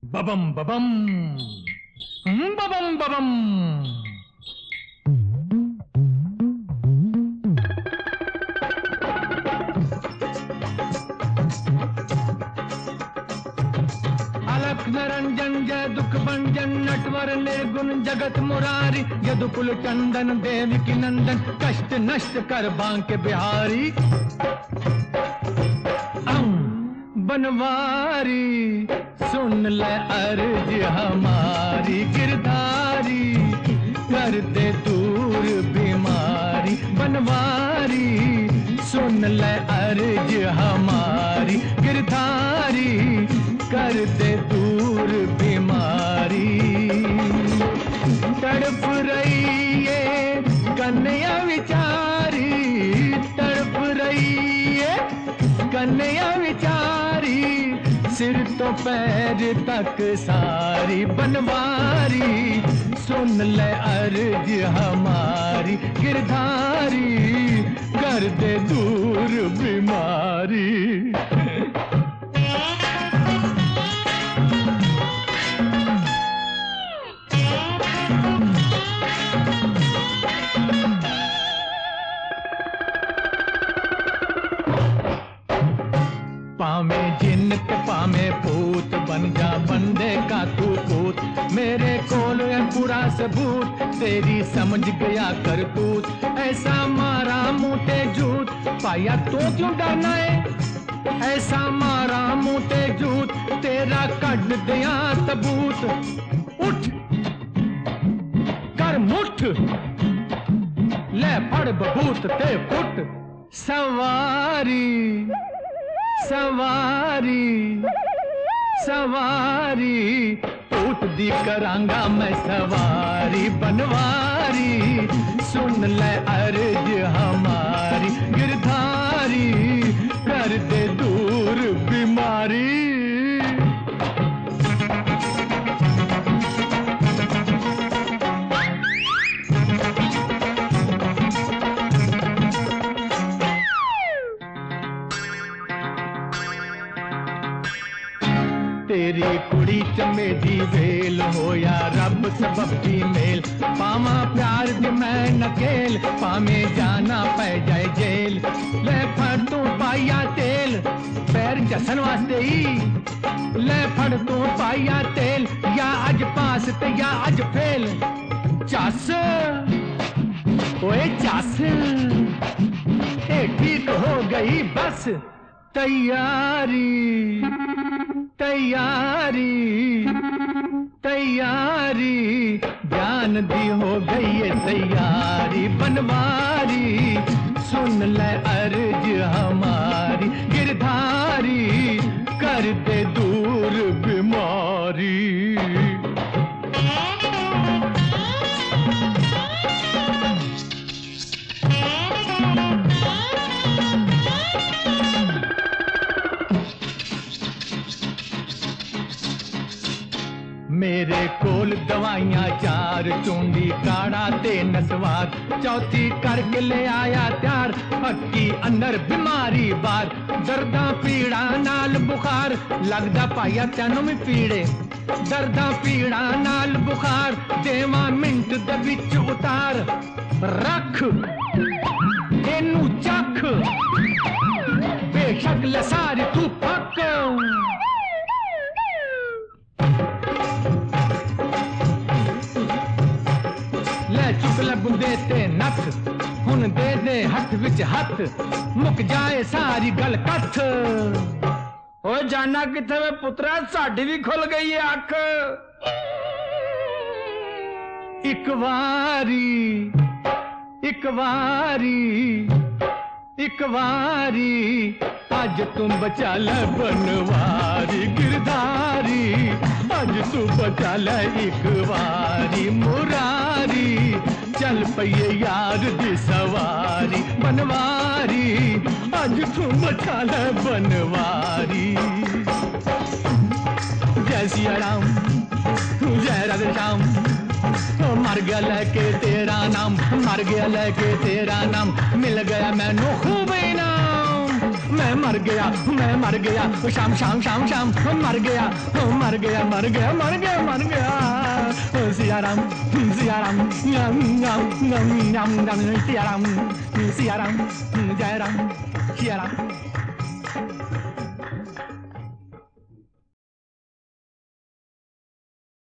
बबम बबम बबम बबम। अलख निरंजन जय दुख भंजन नटवर निर्गुण जगत मुरारी यदुकुल चंदन देवकी नंदन कष्ट नष्ट कर बांके बिहारी। बनवारी सुन ले अर्ज हमारी गिरधारी कर दे दूर बीमारी। बनवारी सुन ले अर्ज हमारी गिरधारी कर दे दूर बीमारी। तड़प रही है कन्या विचारी तड़प रही है कन्या विचारी सिर तो पैर तक सारी। बनवारी सुन ले अर्ज हमारी गिरधारी कर दे दूर बीमारी। पामे जिन्नत पामे पूत बन जा बंदे का तू पूत। मेरे कोल है पूरा सबूत तेरी समझ गया करतूत। ऐसा मारा मुँह झूठ पाया तो क्यों डरना है। ऐसा मारा मुँह झूठ तेरा कट दिया सबूत। उठ कर मुठ ले फड़ बबूत ते फुट। सवारी सवारी सवारी ऊट दी करांगा मैं सवारी। बनवारी सुन ले अर्ज हमारी गिरधारी कर दे दूर बीमारी। तेरी कुड़ी च मेरी वेल होया रब सबब दी मेल। पावा प्यार दी मैं नकेल पावे जाना पै जाए जेल। ले फड़ तू पाया तेल पैर चसन वास्ते ही। ले फड़ तू पाया तेल या अज पास ते या अज फेल। चस ओए चस ए ठीक हो गई बस। तैयारी तैयारी तैयारी ज्ञान दी हो गई है तैयारी। बनवारी सुन ले अर्ज हमारी गिरधारी कर दे दूर बीमारी। मेरे कोल दवाइयां चार चूंडी काड़ा ते नसवार। चौथी करके ले आया त्यार पक्की अंदर बीमारी बार। दर्दा पीड़ा नाल बुखार लगदा पाया तैनू भी पीड़े। दर्दा पीड़ा नाल बुखार देवा मिंट दे विच उतार। रख एनू चख बेशक ले सारी तू पक। चुक ले बुंदे ते नथ हुन दे दे हथ विच हथ मुक जाए सारी गल कथ। ओ जाना किथे वे पुत्रा साडी भी खुल गई है अख। एक वारी एक वारी एक वारी अज तुम बचा ले बनवारी गिरधारी। अज तू बचा ले एक वारी मुरारी चल पइए यार दी सवारी। बनवारी अज तू बचा ले बनवारी। जय सिया राम जय राधे श्याम मर गया लेके तेरा नाम मर गया लेके तेरा नाम मिल गया मैनू खूब इनाम। मैं मर गया, मैं मर गया, शाम शाम शाम शाम मर गया, मर गया, मर गया, मर गया, मर गया। सिया राम, सिया राम, यम यम यम यम यम, सिया राम, सिया राम, जय राम, सिया राम।